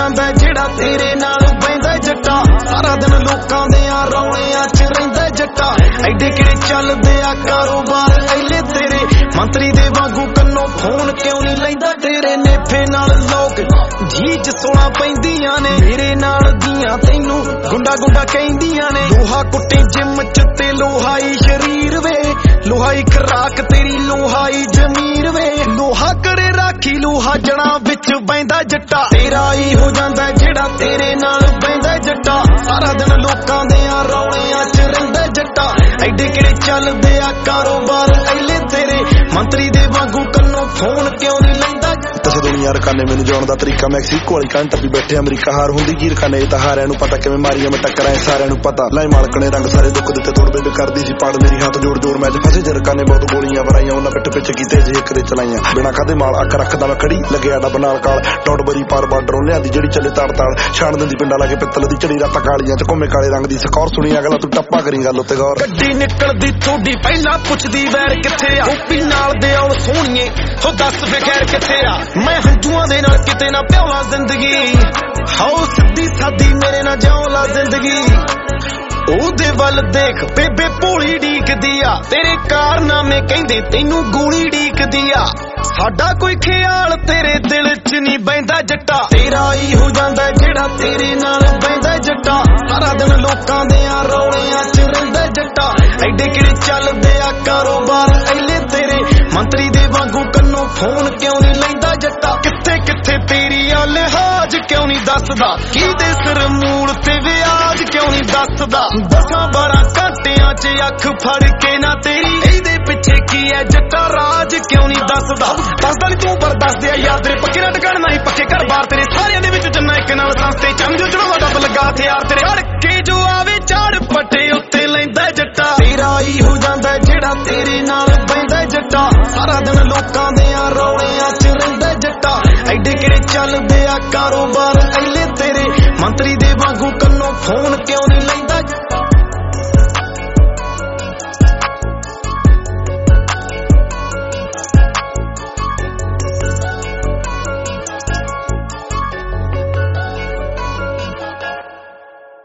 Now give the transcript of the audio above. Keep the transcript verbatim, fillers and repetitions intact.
ਜਾਂਦਾ ਜਿਹੜਾ ਤੇਰੇ ਨਾਲ ਬਹਿੰਦਾ ਜੱਟਾ। ਸਾਰਾ ਦਿਨ ਲੋਕਾਂ ਦੇ ਆ ਰੌਲਿਆਂ ਚ ਰਹਿੰਦਾ ਜੱਟਾ। ਐਡੇ ਕਿਹੜੇ ਚੱਲਦੇ ਆ ਕਾਰੋਬਾਰ ਐਲੇ ਤੇਰੇ, ਮੰਤਰੀ ਦੇ ਵਾਂਗੂ ਕੰਨੋਂ ਫੋਨ ਕਿਉਂ ਨਹੀਂ ਲੈਂਦਾ ਤੇਰੇ। ਨੇਫੇ ਨਾਲ ਲੋਕ ਜੀਜ ਸੋਣਾ ਪੈਂਦੀਆਂ ਨੇ, ਮੇਰੇ ਨਾਲ ਦੀਆਂ ਤੈਨੂੰ ਗੁੰਡਾ ਗੁੰਡਾ ਕਹਿੰਦੀਆਂ ਨੇ। ਲੋਹਾ ਕੁੱਟੇ ਜਿੰਮ ਚ ਤੇ ਲੋਹਾਈ ਸ਼ਰੀਰ ਵੇ, ਲੋਹਾਈ ਖਰਾਕ ਤੇਰੀ ਲੋਹਾਈ ਜ਼ਮੀਰ ਵੇ। ਲੋਹਾ ਕਰੇ ਰਾਖੀ ਲੋਹਾ ਜਣਾ ਵਿੱਚ ਬਹਿੰਦਾ ਜੱਟਾ। ਤੇਰਾ ਹੀ ਹੋ ਜਾਂਦਾ ਜਿਹੜਾ ਤੇਰੇ ਨਾਲ ਬਹਿੰਦਾ ਜੱਟਾ। ਸਾਰਾ ਦਿਨ ਲੋਕਾਂ ਦੇ ਆ ਰੌਲਿਆਂ ਚ ਰਹਿੰਦਾ ਜੱਟਾ। ਐਡੇ ਕਿਹੜੇ ਚੱਲਦੇ ਆ ਕਾਰੋਬਾਰ ਐਲੇ ਤੇਰੇ, ਮੰਤਰੀ ਦੇ ਵਾਂਗੂ ਕੰਨੋਂ ਫੋਨ ਕਿਉਂ ਨਹੀਂ ਲੈਂਦਾ। ਕਿਸੇ ਦੁਨੀਆ ਰਕਾਨੇ ਮੈਨੂੰ ਜਾਣ ਦਾ ਤਰੀਕਾ, ਮੈਕਸੀਕੋ ਵਾਲੀ ਕੰਟ ਵੀ ਬੈਠੇ ਅਮਰੀਕਾ ਹਾਰ ਹੁੰਦੀ ਕੀ ਰਕਾਨੇ। ਇਹ ਤਾਂ ਹਾਰਿਆਂ ਨੂੰ ਪਤਾ ਕਿਵੇਂ ਮਾਰੀਆਂ ਮੈਂ ਟੱਕਰਾਂ, ਸਾਰਿਆਂ ਨੂੰ ਪਤਾ ਲੈ ਮਾਲਕ ਨੇ ਰੰਗ ਸਾਰੇ ਦੁੱਖ ਦਿੱਤੇ ਤੋੜ ਬੇਬੇ ਕਰਦੀ ਸੀ ਪਾੜ ਮੇਰੀ ਹੱਥ ਜੋੜ ਜੋੜ ਮੈਚ ਫਸੇ ਜੇ ਰਕਾਨੇ ਬਹੁਤ ਗੋਲੀਆਂ ਵਰਾਈਆਂ ਉਹਨਾਂ ਪਿੱਠ ਪਿੱਛੇ ਕੀਤੇ ਜੇ ਇੱਕ ਦੇ ਚਲਾਈਆਂ। ਬਿਨਾਂ ਖਾਦੇ ਮਾਲ ਅੱਖ ਰੱਖਦਾ ਮੈਂ ਖੜੀ ਲੱਗਿਆ ਆਡਾ ਬਨਾਲ ਕਾਲ ਡੋਟ ਬਰੀ ਪਾਰ ਬਾਰਡਰ ਉਹਨਿਆਂ ਦੀ ਜਿਹੜੀ ਚੱਲੇ ਤਾੜ ਤਾੜ ਛਾਣ ਦਿੰਦੀ ਪਿੰਡਾਂ ਲਾ ਕੇ ਪਿੱਤਲ ਦੀ ਝੜੀ ਰਾਤਾਂ ਕਾਲੀਆਂ ਚ ਘੁੰਮੇ ਕਾਲੇ ਰੰਗ ਦੀ ਸਕੌਰ ਸੁਣੀ ਅਗਲਾ ਤੂੰ ਟੱਪਾ ਕਰੀ ਗੱਲ ਉੱਤੇ ਗੌਰ। ਗੱਡੀ ਨਿਕਲਦੀ ਥੋੜੀ ਪਹਿਲਾਂ ਪੁੱਛਦੀ ਵੈਰ ਕਿੱਥੇ ਆ, ਗੋਪੀ ਨਾਲ ਦੇ ਔਲ ਸੋਹਣੀਏ ਹੋ ਦੱਸ ਬਗੈਰ ਕਿੱਥੇ ਆ। ਮੈਂ ਹੰਝੂਆਂ ਦੇ ਨਾਲ ਕਿਤੇ ਨਾ ਪਿਆਲਾ ਜ਼ਿੰਦਗੀ, ਹਾਓ ਸਿੱਧੀ ਸਾਦੀ ਮੇਰੇ ਨਾਲ ਜਿਉਂ ਜ਼ਿੰਦਗੀ। ਉਹਦੇ ਵੱਲ ਦੇਖ ਬੇਬੇ ਭੋਲੀ ਡੀਕਦੀ ਆ, ਤੇਰੇ ਕਾਰਨਾਮੇ ਕਹਿੰਦੇ ਤੈਨੂੰ ਗੋਲੀ ਡੀਕਦੀ ਆ। ਸਾਡਾ ਕੋਈ ਖਿਆਲ ਤੇਰੇ ਦਿਲ ਚ ਨਹੀਂ ਬਹਿੰਦਾ ਜੱਟਾ। ਤੇਰਾ ਹੀ ਹੋ ਜਾਂਦਾ ਜਿਹੜਾ ਤੇਰੇ ਨਾਲ ਬਹਿੰਦਾ ਜੱਟਾ। ਸਾਰਾ ਦਿਨ ਲੋਕਾਂ ਦੇ ਆ ਰੌਲਿਆਂ ਚ ਰਹਿੰਦਾ ਜੱਟਾ। ਐਡੇ ਕਿਹੜੇ ਚੱਲਦੇ ਆ ਕਾਰੋਬਾਰ ਐਲੇ ਤੇਰੇ, ਮੰਤਰੀ ਦੇ ਵਾਂਗੂ ਕੰਨੋਂ ਫੋਨ ਕਿਉਂ ਨਹੀਂ ਲੈਂਦਾ ਜੱਟਾ। ਕਿੱਥੇ ਕਿੱਥੇ ਤੇਰੀ ਆ ਲਿਹਾਜ਼ ਕਿਉਂ ਨਹੀਂ ਦੱਸਦਾ, ਕਿਹਦੇ ਸਿਰ ਮੂਲ ਤੇ ਵਿਆਜ ਕਿਉਂ ਨਹੀਂ ਦੱਸਦਾ। ਦਸਾਂ ਬਾਰਾਂ ਘੰਟਿਆਂ ਚ ਅੱਖ ਫੜ ਕੇ ਨਾ ਤੇਰੀ, ਇਹਦੇ ਪਿੱਛੇ ਕੀ ਹੈ ਜੱਟਾ ਰਾਜ ਕਿਉਂ ਨਹੀਂ ਦੱਸਦਾ। ਦੱਸਦਾ ਨੀ ਤੂੰ ਪਰ ਦੱਸਦੇ ਆ ਯਾਰ ਤੇਰੇ ਪੱਕੇ ਨਾ ਟਿਕਾਣ ਨਹੀਂ ਪੱਕੇ ਘਰ ਬਾਰ ਤੇਰੇ ਸਾਰਿਆਂ ਦੇ ਵਿੱਚ ਜੰਨਾ ਇੱਕ ਨਾਲ ਸੰਸਤੇ ਚੰਮ ਜੋ ਚੜਾਵਾ ਡੱਬ ਲੱਗਾ ਹਥਿਆਰ ਤੇਰੇ। ਹੜ ਕੇ ਜੋ ਆਵੇ ਝਾੜ ਪੱਟੇ ਉੱਤੇ ਲੈਂਦਾ ਜੱਟਾ। ਤੇਰਾ ਹੀ ਹੋ ਜਾਂਦਾ ਜਿਹੜਾ ਤੇਰੇ ਨਾਲ ਬਹਿੰਦਾ ਜੱਟਾ। ਸਾਰਾ ਦਿਨ ਲੋਕਾਂ ਦੇ ਆ ਰੌਲਿਆਂ ਚ ਰਹਿੰਦਾ ਜੱਟਾ। ਐਡੇ ਕਿਹੜੇ ਚੱਲਦੇ ਆ ਕਾਰੋਬਾਰ ਐਲੇ ਤੇਰੇ, ਮੰਤਰੀ ਦੇ ਵਾਂਗੂ ਕੰਨੋਂ ਫੋਨ ਕਿਉਂ ਨਹੀਂ ਲੈਂਦਾ।